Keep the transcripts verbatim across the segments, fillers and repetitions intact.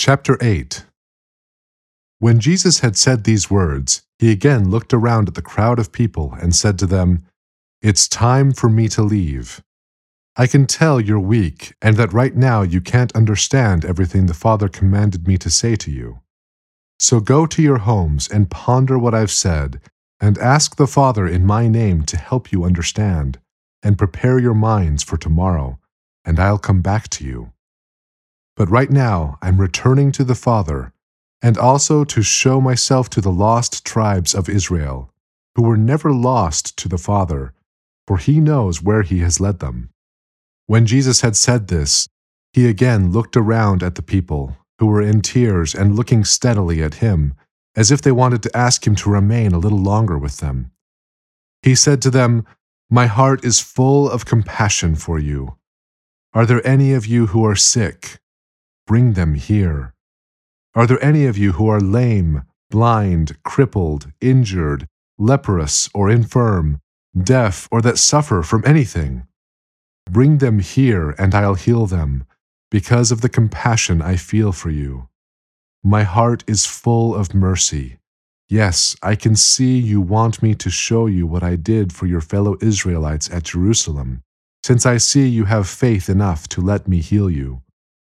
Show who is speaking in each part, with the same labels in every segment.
Speaker 1: Chapter eight. When Jesus had said these words, he again looked around at the crowd of people and said to them, "It's time for me to leave. I can tell you're weak and that right now you can't understand everything the Father commanded me to say to you. So go to your homes and ponder what I've said, and ask the Father in my name to help you understand, and prepare your minds for tomorrow, and I'll come back to you. But right now I'm returning to the Father, and also to show myself to the lost tribes of Israel, who were never lost to the Father, for he knows where he has led them." When Jesus had said this, he again looked around at the people, who were in tears and looking steadily at him, as if they wanted to ask him to remain a little longer with them. He said to them, "My heart is full of compassion for you. Are there any of you who are sick? Bring them here. Are there any of you who are lame, blind, crippled, injured, leprous, or infirm, deaf, or that suffer from anything? Bring them here, and I'll heal them, because of the compassion I feel for you. My heart is full of mercy. Yes, I can see you want me to show you what I did for your fellow Israelites at Jerusalem, since I see you have faith enough to let me heal you."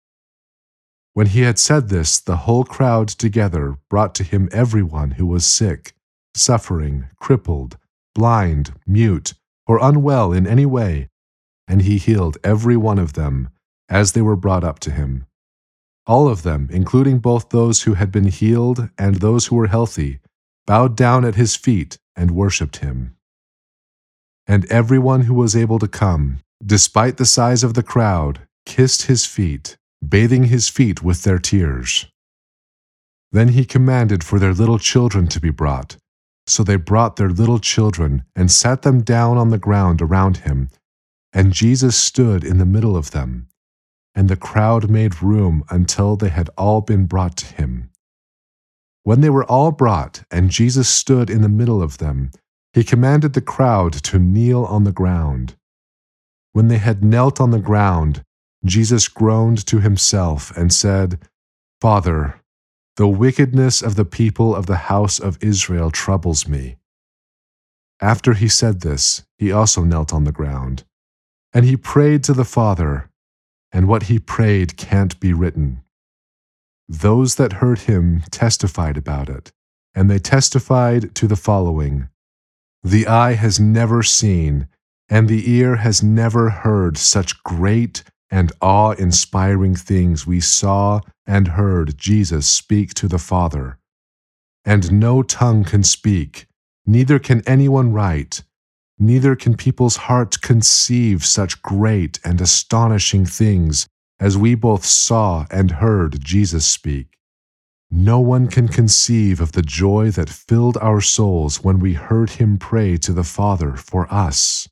Speaker 1: When he had said this, the whole crowd together brought to him everyone who was sick, suffering, crippled, blind, mute, or unwell in any way, and he healed every one of them as they were brought up to him. All of them, including both those who had been healed and those who were healthy, bowed down at his feet and worshipped him. And everyone who was able to come, despite the size of the crowd, kissed his feet, bathing his feet with their tears. Then he commanded for their little children to be brought. So they brought their little children and sat them down on the ground around him, and Jesus stood in the middle of them. And the crowd made room until they had all been brought to him. When they were all brought, and Jesus stood in the middle of them, he commanded the crowd to kneel on the ground. When they had knelt on the ground, Jesus groaned to himself and said, "Father, the wickedness of the people of the house of Israel troubles me." After he said this, he also knelt on the ground, and he prayed to the Father, and what he prayed can't be written. Those that heard him testified about it, and they testified to the following: "The eye has never seen, and the ear has never heard such great and awe-inspiring things we saw and heard Jesus speak to the Father. And no tongue can speak, neither can anyone write, neither can people's hearts conceive such great and astonishing things as we both saw and heard Jesus speak. No one can conceive of the joy that filled our souls when we heard him pray to the Father for us."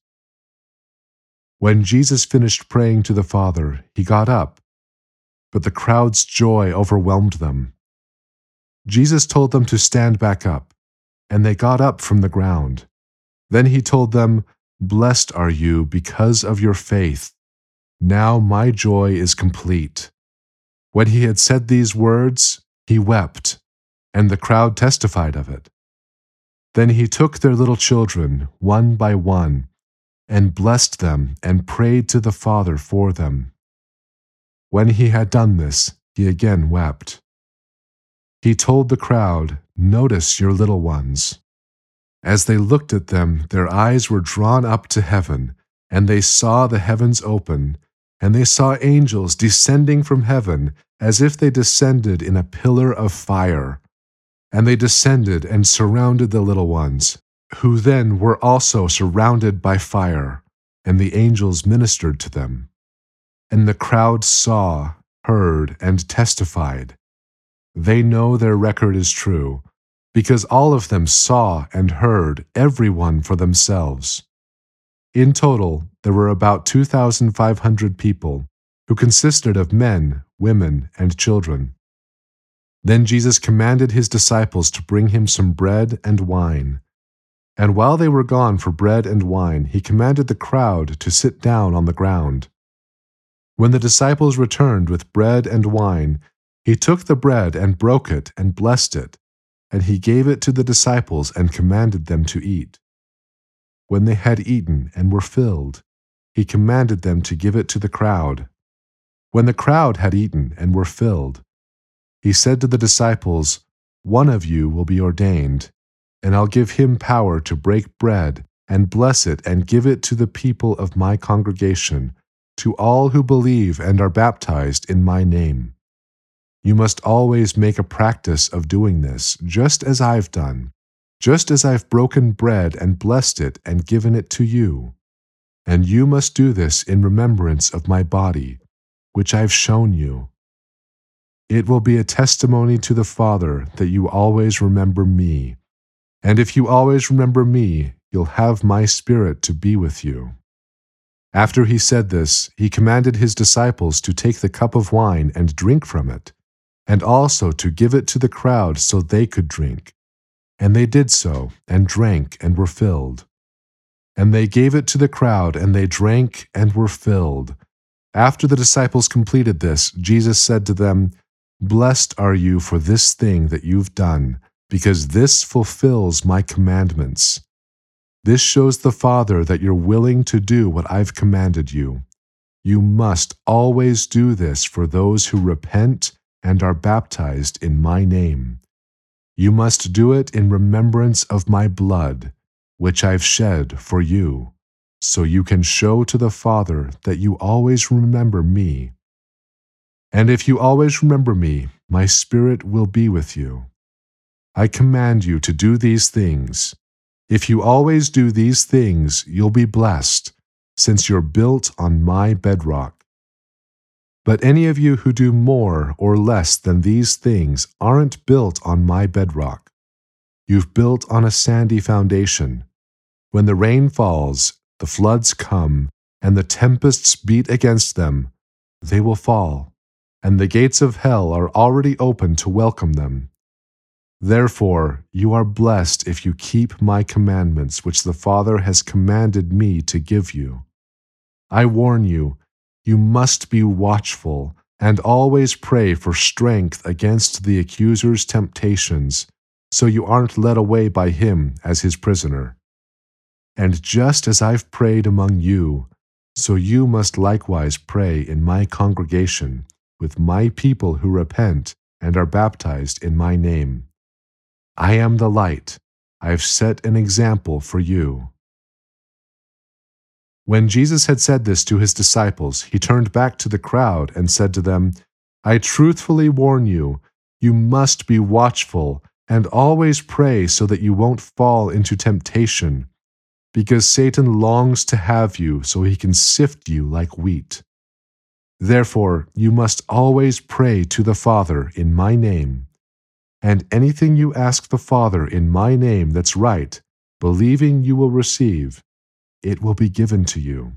Speaker 1: When Jesus finished praying to the Father, he got up, but the crowd's joy overwhelmed them. Jesus told them to stand back up, and they got up from the ground. Then he told them, "Blessed are you because of your faith. Now my joy is complete." When he had said these words, he wept, and the crowd testified of it. Then he took their little children, one by one, and blessed them and prayed to the Father for them. When he had done this, he again wept. He told the crowd, "Notice your little ones." As they looked at them, their eyes were drawn up to heaven, and they saw the heavens open, and they saw angels descending from heaven as if they descended in a pillar of fire. And they descended and surrounded the little ones, who then were also surrounded by fire, and the angels ministered to them. And the crowd saw, heard, and testified. They know their record is true, because all of them saw and heard, everyone for themselves. In total, there were about two thousand five hundred people, who consisted of men, women, and children. Then Jesus commanded his disciples to bring him some bread and wine. And while they were gone for bread and wine, he commanded the crowd to sit down on the ground. When the disciples returned with bread and wine, He took the bread and broke it and blessed it, and he gave it to the disciples and commanded them to eat. When they had eaten and were filled, he commanded them to give it to the crowd. When the crowd had eaten and were filled, he said to the disciples, "One of you will be ordained, and I'll give him power to break bread and bless it and give it to the people of my congregation, to all who believe and are baptized in my name. You must always make a practice of doing this, just as I've done, just as I've broken bread and blessed it and given it to you. And you must do this in remembrance of my body, which I've shown you. It will be a testimony to the Father that you always remember me. And if you always remember me, you'll have my Spirit to be with you." After he said this, he commanded his disciples to take the cup of wine and drink from it, and also to give it to the crowd so they could drink. And they did so, and drank, and were filled. And they gave it to the crowd, and they drank, and were filled. After the disciples completed this, Jesus said to them, "Blessed are you for this thing that you've done, because this fulfills my commandments. This shows the Father that you're willing to do what I've commanded you. You must always do this for those who repent and are baptized in my name. You must do it in remembrance of my blood, which I've shed for you, so you can show to the Father that you always remember me. And if you always remember me, my Spirit will be with you. I command you to do these things. If you always do these things, you'll be blessed, since you're built on my bedrock. But any of you who do more or less than these things aren't built on my bedrock. You've built on a sandy foundation. When the rain falls, the floods come, and the tempests beat against them, they will fall, and the gates of hell are already open to welcome them. Therefore, you are blessed if you keep my commandments, which the Father has commanded me to give you. I warn you, you must be watchful and always pray for strength against the accuser's temptations, so you aren't led away by him as his prisoner. And just as I've prayed among you, so you must likewise pray in my congregation with my people who repent and are baptized in my name. I am the light. I've set an example for you." When Jesus had said this to his disciples, he turned back to the crowd and said to them, "I truthfully warn you, you must be watchful and always pray so that you won't fall into temptation, because Satan longs to have you so he can sift you like wheat. Therefore, you must always pray to the Father in my name. And anything you ask the Father in my name that's right, believing you will receive, it will be given to you.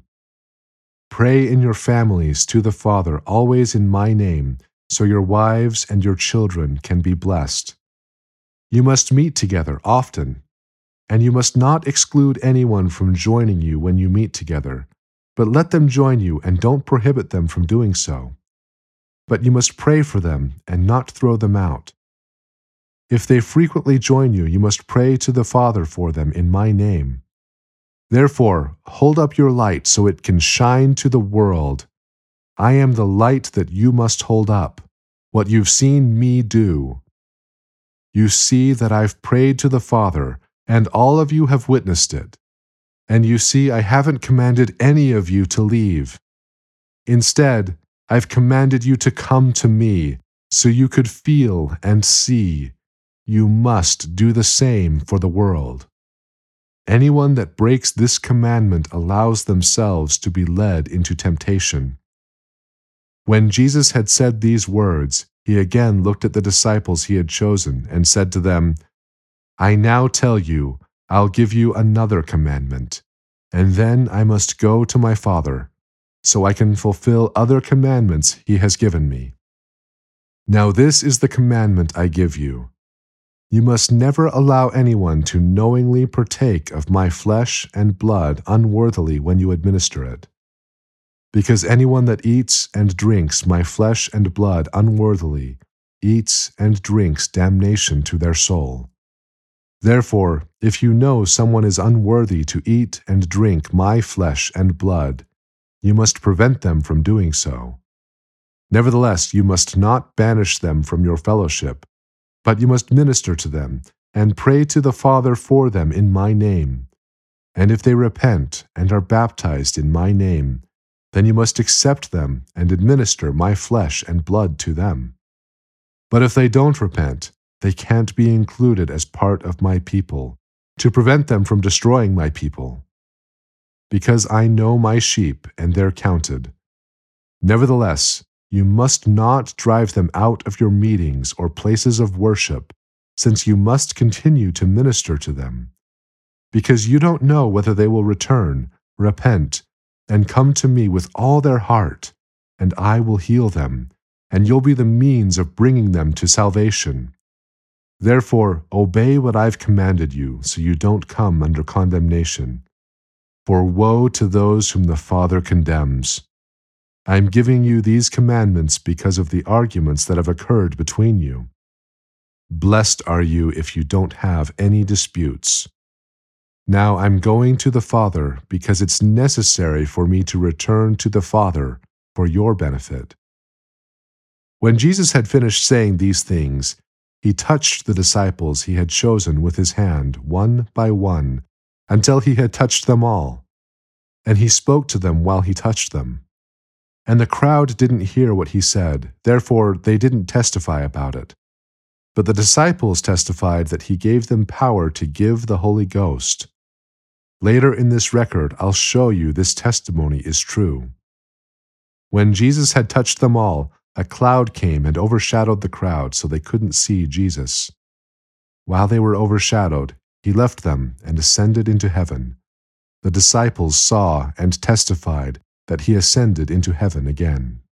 Speaker 1: Pray in your families to the Father always in my name, so your wives and your children can be blessed. You must meet together often, and you must not exclude anyone from joining you when you meet together, but let them join you and don't prohibit them from doing so. But you must pray for them and not throw them out. If they frequently join you, you must pray to the Father for them in my name. Therefore, hold up your light so it can shine to the world. I am the light that you must hold up, what you've seen me do. You see that I've prayed to the Father, and all of you have witnessed it. And you see I haven't commanded any of you to leave. Instead, I've commanded you to come to me, so you could feel and see. You must do the same for the world. Anyone that breaks this commandment allows themselves to be led into temptation." When Jesus had said these words, he again looked at the disciples he had chosen and said to them, "I now tell you, I'll give you another commandment, and then I must go to my Father, so I can fulfill other commandments he has given me. Now this is the commandment I give you. You must never allow anyone to knowingly partake of my flesh and blood unworthily when you administer it. Because anyone that eats and drinks my flesh and blood unworthily eats and drinks damnation to their soul. Therefore, if you know someone is unworthy to eat and drink my flesh and blood, you must prevent them from doing so. Nevertheless, you must not banish them from your fellowship, but you must minister to them and pray to the Father for them in my name. And if they repent and are baptized in my name, then you must accept them and administer my flesh and blood to them. But if they don't repent, they can't be included as part of my people, to prevent them from destroying my people. Because I know my sheep and they're counted. Nevertheless, you must not drive them out of your meetings or places of worship, since you must continue to minister to them. Because you don't know whether they will return, repent, and come to me with all their heart, and I will heal them, and you'll be the means of bringing them to salvation. Therefore, obey what I've commanded you, so you don't come under condemnation. For woe to those whom the Father condemns. I am giving you these commandments because of the arguments that have occurred between you. Blessed are you if you don't have any disputes. Now I'm going to the Father because it's necessary for me to return to the Father for your benefit. When Jesus had finished saying these things, he touched the disciples he had chosen with his hand, one by one, until he had touched them all. And he spoke to them while he touched them. And the crowd didn't hear what he said, therefore they didn't testify about it. But the disciples testified that he gave them power to give the Holy Ghost. Later in this record, I'll show you this testimony is true. When Jesus had touched them all, a cloud came and overshadowed the crowd so they couldn't see Jesus. While they were overshadowed, he left them and ascended into heaven. The disciples saw and testified that he ascended into heaven again.